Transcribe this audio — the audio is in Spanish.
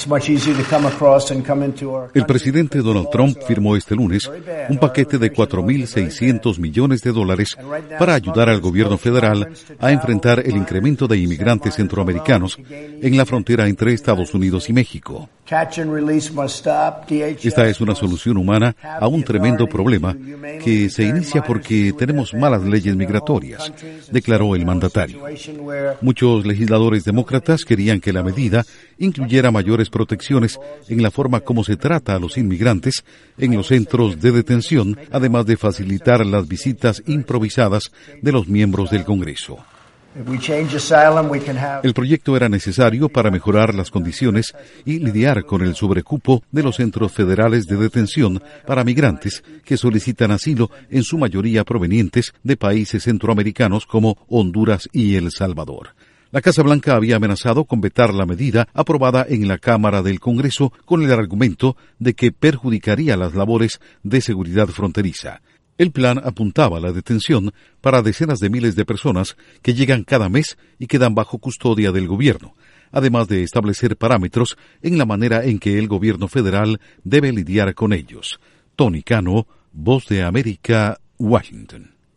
El presidente Donald Trump firmó este lunes un paquete de $4.600 millones para ayudar al gobierno federal a enfrentar el incremento de inmigrantes centroamericanos en la frontera entre Estados Unidos y México. Esta es una solución humana a un tremendo problema que se inicia porque tenemos malas leyes migratorias, declaró el mandatario. Muchos legisladores demócratas querían que la medida incluyera mayores protecciones en la forma como se trata a los inmigrantes en los centros de detención, además de facilitar las visitas improvisadas de los miembros del Congreso. El proyecto era necesario para mejorar las condiciones y lidiar con el sobrecupo de los centros federales de detención para migrantes que solicitan asilo, en su mayoría provenientes de países centroamericanos como Honduras y El Salvador. La Casa Blanca había amenazado con vetar la medida aprobada en la Cámara del Congreso con el argumento de que perjudicaría las labores de seguridad fronteriza. El plan apuntaba a la detención para decenas de miles de personas que llegan cada mes y quedan bajo custodia del gobierno, además de establecer parámetros en la manera en que el gobierno federal debe lidiar con ellos. Tony Cano, Voz de América, Washington.